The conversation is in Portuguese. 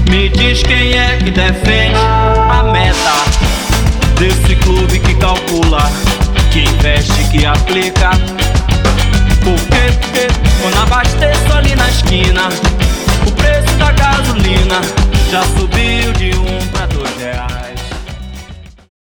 Me diz quem é que defende a meta desse clube que calcula, que investe, que aplica